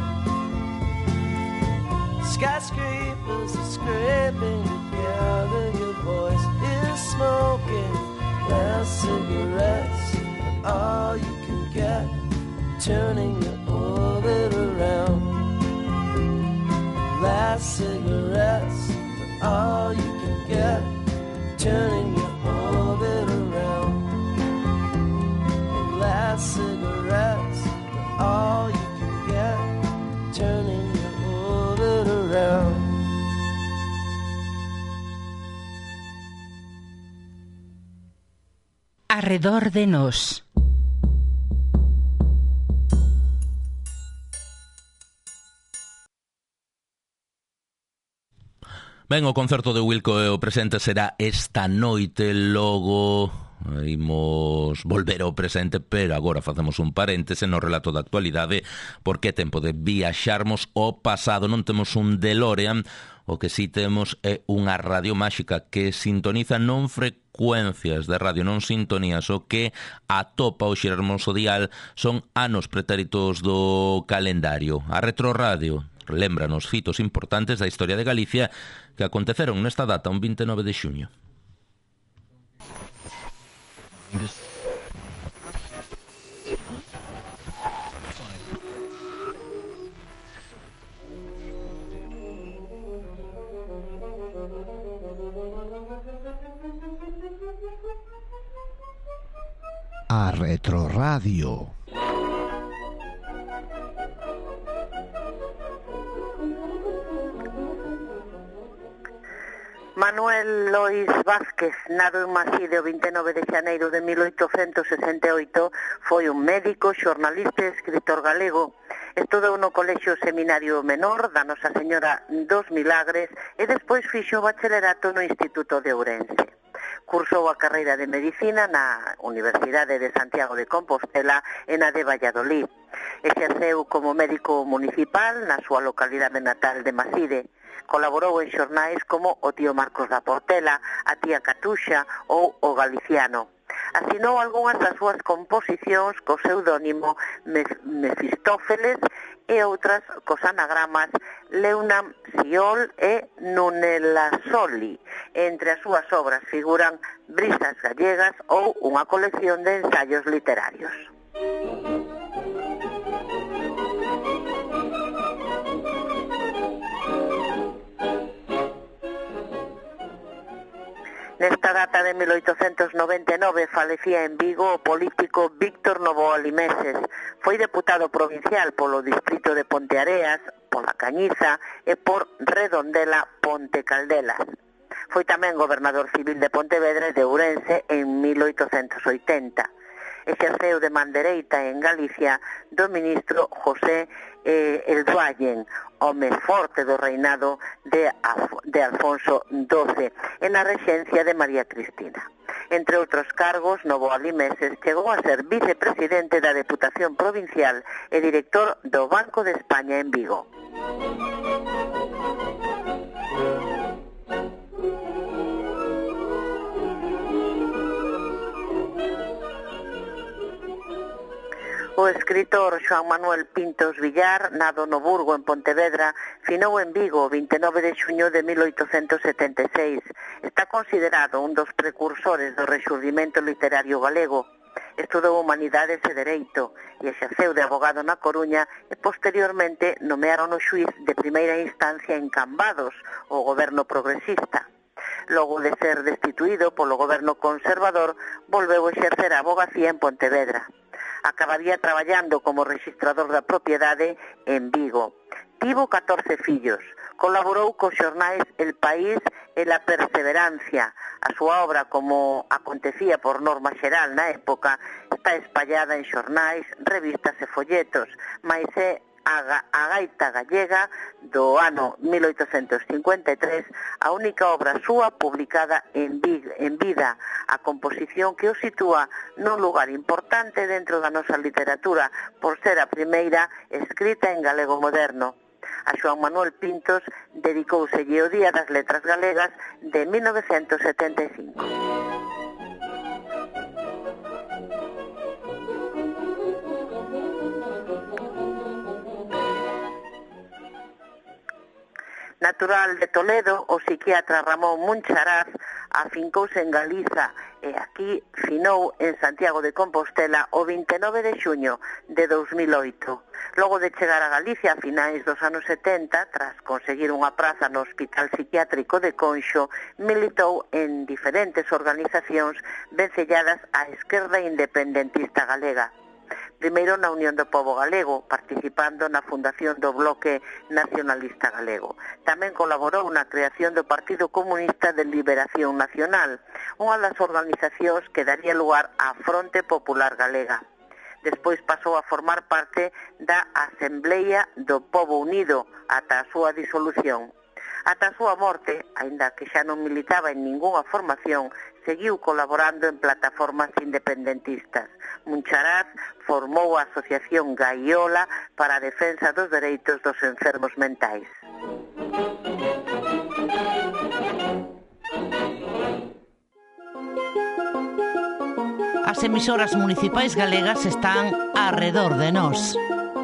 skyscrapers are scraping together. Your voice is smoking last cigarettes, all you can get, turning your orbit around. Last cigarettes, all you can get, turning your orbit around. Last cigarettes, all you can get, turning your orbit around. Arredor de Nós. Ben, o concerto de Wilco e o presente será esta noite, logo imos volver ao presente, pero agora facemos un paréntese no relato da actualidade, porque é tempo de viaxarmos ao pasado. Non temos un DeLorean, o que si temos é unha radio máxica que sintoniza non frecuencias de radio, non sintonías, o que atopa o xirarmos o dial son anos pretéritos do calendario. A Retroradio lémbranos fitos importantes da historia de Galicia que aconteceron nesta data, un 29 de xuño. A Retroradio. Manuel Lois Vázquez, nado en Maside o 29 de xaneiro de 1868, foi un médico, xornalista e escritor galego. Estudou no Colexio Seminario Menor da Nosa Señora dos Milagres e despois fixo o bacharelato no Instituto de Ourense. Cursou a carreira de Medicina na Universidade de Santiago de Compostela e na de Valladolid. Exerceu como médico municipal na súa localidade natal de Maside. Colaborou en xornais como O Tío Marcos da Portela, A Tía Catuxa ou O Galiciano. Asinou algunhas das súas composicións co pseudónimo Mefistófeles e outras cos anagramas Leunam Siol e Nunela Soli. Entre as súas obras figuran Brisas Gallegas ou unha colección de ensaios literarios. Nesta data de 1899 falecía en Vigo o político Víctor Novoa Limeses. Foi deputado provincial polo distrito de Ponteareas, pola Cañiza e por Redondela Ponte Caldelas. Foi tamén gobernador civil de Pontevedra e de Ourense en 1880. Exerceu de man dereita en Galicia do ministro José El Duayen, home forte do reinado de Alfonso XII, en a rexencia de María Cristina. Entre outros cargos, Novoa Limeses chegou a ser vicepresidente da Deputación Provincial e director do Banco de España en Vigo. O escritor Xoán Manuel Pintos Villar, nado no Burgo en Pontevedra, finou en Vigo o 29 de xuño de 1876. Está considerado un dos precursores do rexurdimento literario galego. Estudou Humanidades e Dereito e exerceu de abogado na Coruña e posteriormente nomearon o xuiz de primeira instancia en Cambados, o goberno progresista. Logo de ser destituído polo goberno conservador, volveu a exercer a abogacía en Pontevedra. Acabaría traballando como registrador da propiedade en Vigo. Tivo 14 fillos. Colaborou cos xornais El País e La Perseverancia. A súa obra, como acontecía por norma xeral na época, está espallada en xornais, revistas e folletos, mais é a gaita gallega do ano 1853, a única obra súa publicada en vida, a composición que o sitúa nun lugar importante dentro da nosa literatura por ser a primeira escrita en galego moderno. A Xoán Manuel Pintos dedicouselle o Día das Letras Galegas de 1975. Natural de Toledo, o psiquiatra Ramón Muncharaz afincouse en Galiza e aquí finou en Santiago de Compostela o 29 de xuño de 2008. Logo de chegar a Galicia a finais dos anos 70, tras conseguir unha praza no Hospital Psiquiátrico de Conxo, militou en diferentes organizacións vencelladas á esquerda independentista galega. Primeiro na Unión do Pobo Galego, participando na fundación do Bloque Nacionalista Galego. Tamén colaborou na creación do Partido Comunista de Liberación Nacional, unha das organizacións que daría lugar á Fronte Popular Galega. Despois pasou a formar parte da Asamblea do Pobo Unido ata a súa disolución. Ata a súa morte, aínda que xa non militaba en ningunha formación, seguiu colaborando en plataformas independentistas. Muncharaz formou a Asociación Gaiola para a defensa dos dereitos dos enfermos mentais. As emisoras municipais galegas están arredor de nós.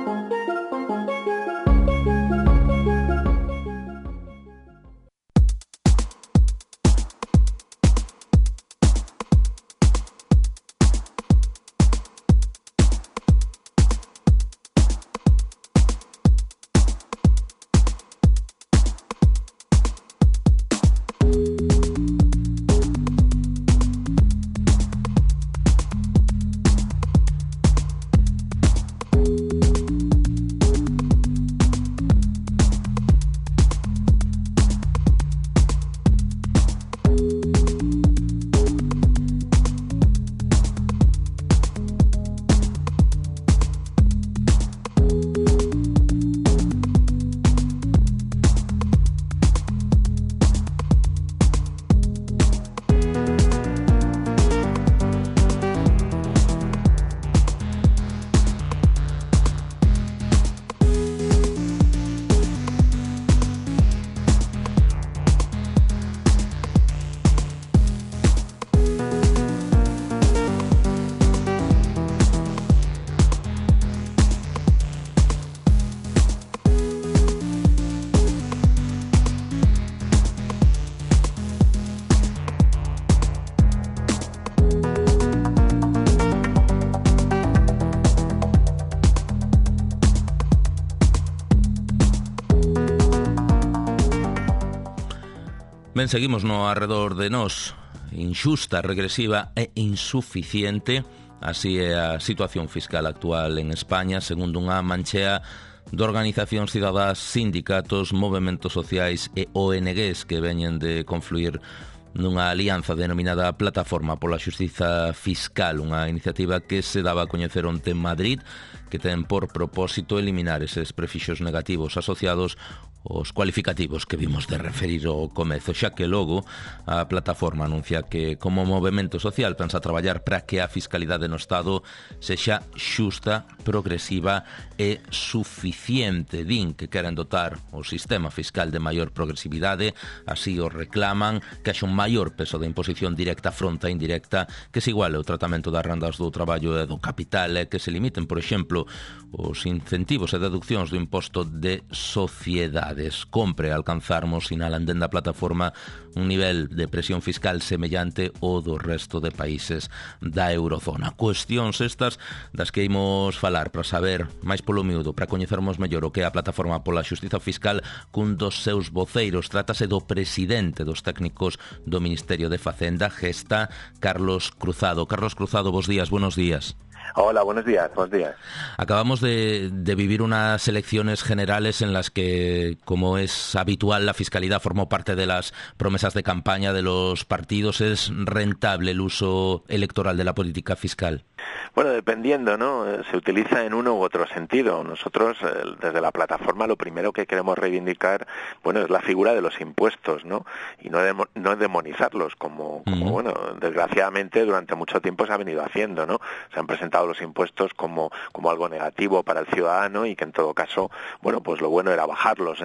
Ben, seguimos no arredor de nós. Inxusta, regresiva e insuficiente. Así é a situación fiscal actual en España, segundo unha manchea de organizacións cidadás, sindicatos, movementos sociais e ONGs que veñen de confluir nunha alianza denominada Plataforma pola Xustiza Fiscal, unha iniciativa que se daba a coñecer onte en Madrid, que ten por propósito eliminar eses prefixos negativos asociados os cualificativos que vimos de referir ao comezo, xa que logo a plataforma anuncia que como movemento social pensa traballar para que a fiscalidade no Estado sexa xusta, progresiva e suficiente. Din que queren dotar o sistema fiscal de maior progresividade, así o reclaman, que haxa un maior peso de imposición directa fronte a indirecta, que se iguale o tratamento das rendas do traballo e do capital, e que se limiten, por exemplo, os incentivos e deduccións do imposto de sociedade. Compre alcanzarmos, sinalan dende a plataforma, un nivel de presión fiscal semellante ao do resto de países da eurozona. Cuestións estas das que imos falar para saber máis polo miúdo, para coñecermos mellor o que é a Plataforma pola Xustiza Fiscal cun dos seus voceiros. Trátase do presidente dos técnicos do Ministerio de Facenda, Gesta, Carlos Cruzado. Carlos Cruzado, bos días, buenos días. Hola, buenos días. Acabamos de vivir unas elecciones generales en las que, como es habitual, la fiscalidad formó parte de las promesas de campaña de los partidos. ¿Es rentable el uso electoral de la política fiscal? Bueno, dependiendo, ¿no? Se utiliza en uno u otro sentido. Nosotros, desde la plataforma, lo primero que queremos reivindicar, bueno, es la figura de los impuestos, ¿no? Y no demonizarlos, como bueno, desgraciadamente durante mucho tiempo se ha venido haciendo, ¿no? Se han presentado los impuestos como algo negativo para el ciudadano y que en todo caso, bueno, pues lo bueno era bajarlos,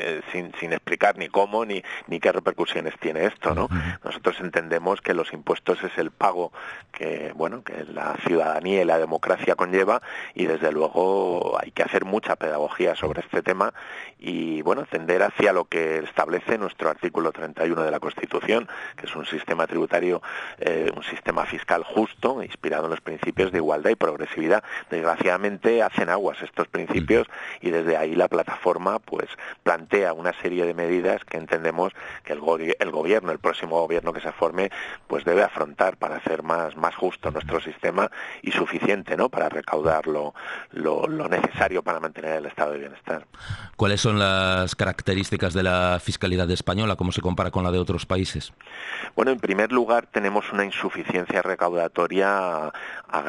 sin explicar ni cómo ni qué repercusiones tiene esto, ¿no? Nosotros entendemos que los impuestos es el pago que, bueno, que la ciudadanía y la democracia conlleva, y desde luego hay que hacer mucha pedagogía sobre este tema y, bueno, tender hacia lo que establece nuestro artículo 31 de la Constitución, que es un sistema tributario, un sistema fiscal justo, inspirado en los principios de igualdad y progresividad. Desgraciadamente hacen aguas estos principios y desde ahí la plataforma pues plantea una serie de medidas que entendemos que el gobierno, el próximo gobierno que se forme, pues debe afrontar para hacer más justo nuestro sistema y suficiente, ¿no?, para recaudar lo necesario para mantener el estado de bienestar. ¿Cuáles son las características de la fiscalidad española? ¿Cómo se compara con la de otros países? Bueno, en primer lugar tenemos una insuficiencia recaudatoria agravada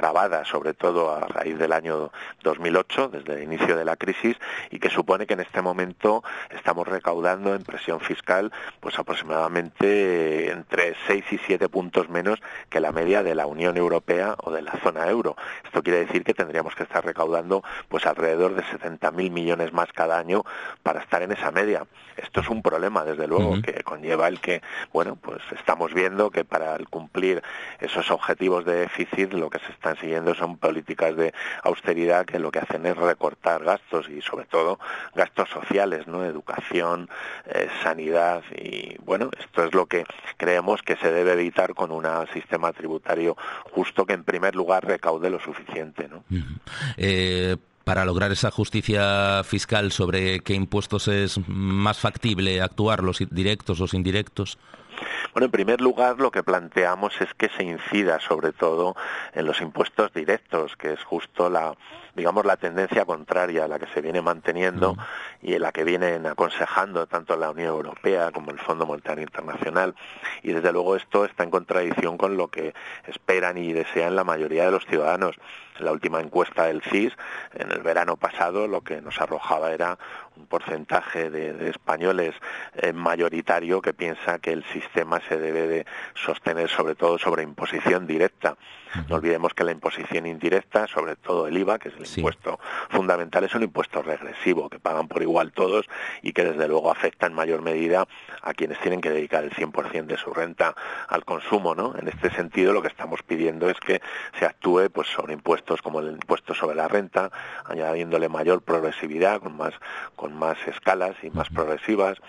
sobre todo a raíz del año 2008, desde el inicio de la crisis, y que supone que en este momento estamos recaudando en presión fiscal pues aproximadamente entre 6 y 7 puntos menos que la media de la Unión Europea o de la zona euro. Esto quiere decir que tendríamos que estar recaudando pues alrededor de 70.000 millones más cada año para estar en esa media. Esto es un problema, desde luego, que conlleva el que, bueno, pues estamos viendo que para cumplir esos objetivos de déficit lo que se están siguiendo son políticas de austeridad que lo que hacen es recortar gastos y sobre todo gastos sociales, ¿no? Educación, sanidad, y bueno, esto es lo que creemos que se debe evitar con un sistema tributario justo que en primer lugar recaude lo suficiente, ¿no? Para lograr esa justicia fiscal, ¿sobre qué impuestos es más factible actuar, los directos, los indirectos? Bueno, en primer lugar, lo que planteamos es que se incida sobre todo en los impuestos directos, que es justo la tendencia contraria a la que se viene manteniendo y en la que vienen aconsejando tanto la Unión Europea como el Fondo Monetario Internacional. Y desde luego esto está en contradicción con lo que esperan y desean la mayoría de los ciudadanos. En la última encuesta del CIS, en el verano pasado, lo que nos arrojaba era un porcentaje de españoles mayoritario que piensa que el sistema se debe de sostener sobre todo sobre imposición directa. No olvidemos que la imposición indirecta, sobre todo el IVA, que es el impuesto fundamental, es un impuesto regresivo que pagan por igual todos y que desde luego afecta en mayor medida a quienes tienen que dedicar el 100% de su renta al consumo, ¿no? En este sentido, lo que estamos pidiendo es que se actúe pues sobre impuestos como el impuesto sobre la renta, añadiéndole mayor progresividad, con más escalas y más progresivas,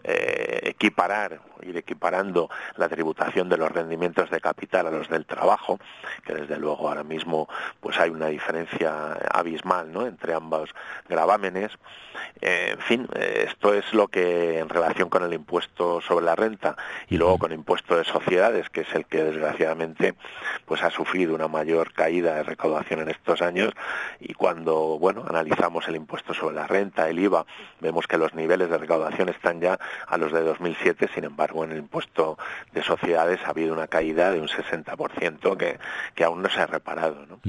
ir equiparando la tributación de los rendimientos de capital a los del trabajo, que desde luego ahora mismo pues hay una diferencia abismal, ¿no?, entre ambos gravámenes. En fin, esto es lo que en relación con el impuesto sobre la renta y luego con el impuesto de sociedades, que es el que desgraciadamente pues ha sufrido una mayor caída de recaudación en estos años, y cuando analizamos el impuesto sobre la renta, el IVA, vemos que los niveles de recaudación están ya a los de 2007, sin embargo en el impuesto de sociedades ha habido una caída de un 60% que aún no se ha reparado, ¿no?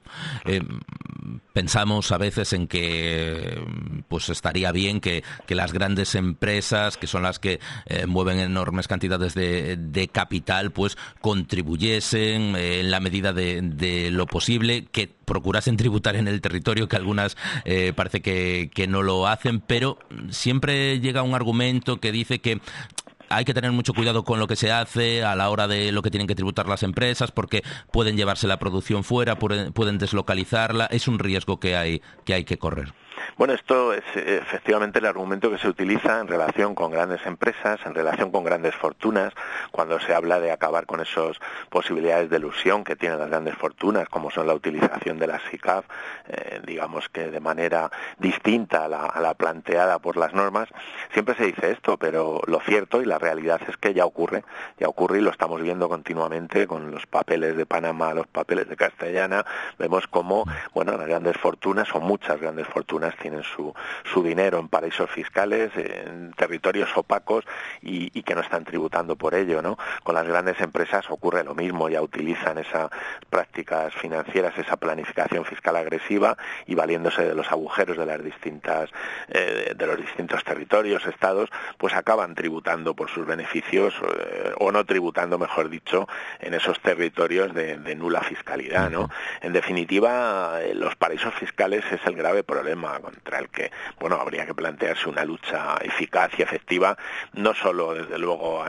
Pensamos a veces en que pues estaría bien que las grandes empresas, que son las que mueven enormes cantidades de capital, pues contribuyesen en la medida de lo posible, que procurasen tributar en el territorio, que algunas parece que no lo hacen, pero siempre llega un argumento que dice que hay que tener mucho cuidado con lo que se hace a la hora de lo que tienen que tributar las empresas, porque pueden llevarse la producción fuera, pueden deslocalizarla. Es un riesgo que hay que correr. Bueno, esto es efectivamente el argumento que se utiliza en relación con grandes empresas, en relación con grandes fortunas, cuando se habla de acabar con esas posibilidades de elusión que tienen las grandes fortunas, como son la utilización de las SICAV, digamos que de manera distinta a la planteada por las normas. Siempre se dice esto, pero lo cierto y la realidad es que ya ocurre y lo estamos viendo continuamente con los papeles de Panamá, los papeles de Castellana. Vemos cómo, las grandes fortunas, o muchas grandes fortunas, tienen su dinero en paraísos fiscales, en territorios opacos y que no están tributando por ello, ¿no? Con las grandes empresas ocurre lo mismo, ya utilizan esas prácticas financieras, esa planificación fiscal agresiva y valiéndose de los agujeros de las distintas de los distintos territorios, estados, pues acaban tributando por sus beneficios o no tributando, mejor dicho, en esos territorios de nula fiscalidad, ¿no? En definitiva, los paraísos fiscales es el grave problema contra el que, habría que plantearse una lucha eficaz y efectiva, no solo, desde luego, a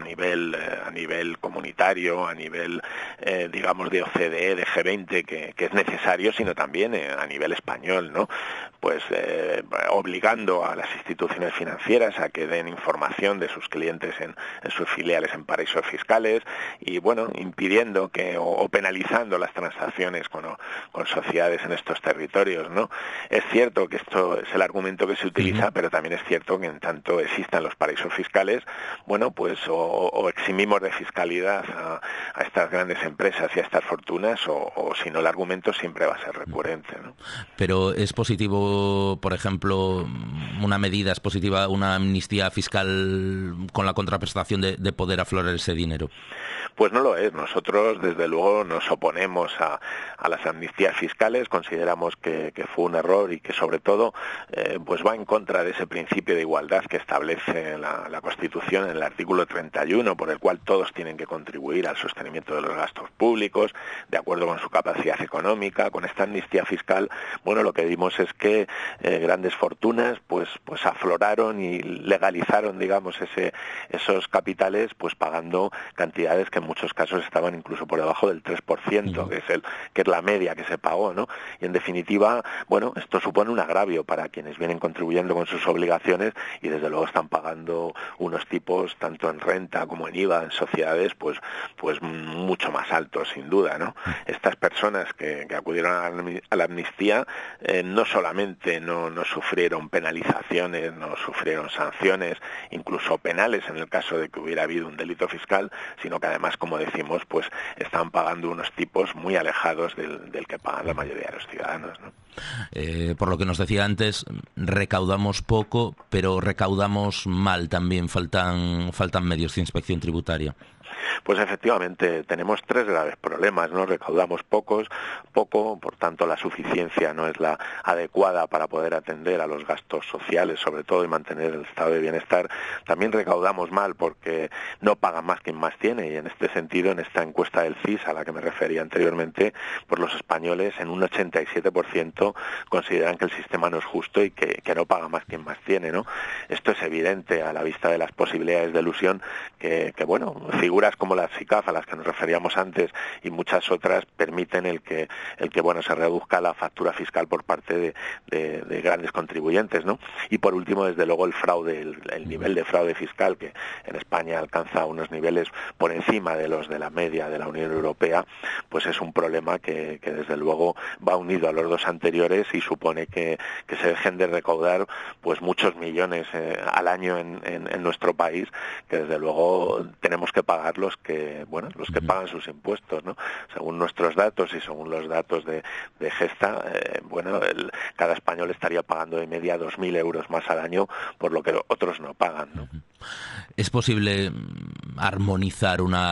nivel comunitario, a nivel, digamos, de OCDE, de G20, que es necesario, sino también a nivel español, ¿no? Pues obligando a las instituciones financieras a que den información de sus clientes en sus filiales en paraísos fiscales y, impidiendo o penalizando las transacciones con sociedades en estos territorios, ¿no? Es cierto que esto eso es el argumento que se utiliza, pero también es cierto que en tanto existan los paraísos fiscales, bueno, pues o eximimos de fiscalidad a estas grandes empresas y a estas fortunas, o si no, el argumento siempre va a ser recurrente, ¿no? Pero es positivo, por ejemplo, una medida, es positiva una amnistía fiscal con la contraprestación de poder aflorar ese dinero. Pues no lo es. Nosotros, desde luego, nos oponemos a las amnistías fiscales. Consideramos que fue un error y que, sobre todo, pues va en contra de ese principio de igualdad que establece la Constitución en el artículo 31, por el cual todos tienen que contribuir al sostenimiento de los gastos públicos, de acuerdo con su capacidad económica. Con esta amnistía fiscal, bueno, lo que vimos es que grandes fortunas pues afloraron y legalizaron, digamos, esos capitales, pues pagando cantidades que en muchos casos estaban incluso por debajo del 3%, que es la media que se pagó, ¿no? Y en definitiva, bueno, esto supone un agravio para quienes vienen contribuyendo con sus obligaciones y desde luego están pagando unos tipos, tanto en renta como en IVA, en sociedades, pues mucho más altos, sin duda, ¿no? Estas personas que acudieron a la amnistía no solamente no sufrieron penalizaciones, no sufrieron sanciones, incluso penales en el caso de que hubiera habido un delito fiscal, sino que además, como decimos, pues están pagando unos tipos muy alejados del que pagan la mayoría de los ciudadanos, ¿no? Por lo que nos decía antes, recaudamos poco, pero recaudamos mal también, faltan medios de inspección tributaria. Pues efectivamente tenemos tres graves problemas, ¿no? Recaudamos poco, por tanto la suficiencia no es la adecuada para poder atender a los gastos sociales, sobre todo, y mantener el estado de bienestar. También recaudamos mal porque no paga más quien más tiene, y en este sentido, en esta encuesta del CIS a la que me refería anteriormente, pues los españoles en un 87% consideran que el sistema no es justo y que no paga más quien más tiene, ¿no? Esto es evidente a la vista de las posibilidades de elusión que bueno, figuras como las SICAF a las que nos referíamos antes y muchas otras permiten el que bueno, se reduzca la factura fiscal por parte de grandes contribuyentes, ¿no? Y por último, desde luego, el fraude, el nivel de fraude fiscal, que en España alcanza unos niveles por encima de los de la media de la Unión Europea, pues es un problema que desde luego va unido a los dos anteriores y supone que se dejen de recaudar pues muchos millones al año en nuestro país, que desde luego tenemos que pagar los que pagan sus impuestos, ¿no? Según nuestros datos y según los datos de Gesta, cada español estaría pagando de media 2.000 euros más al año, por lo que otros no pagan, ¿no? ¿Es posible armonizar una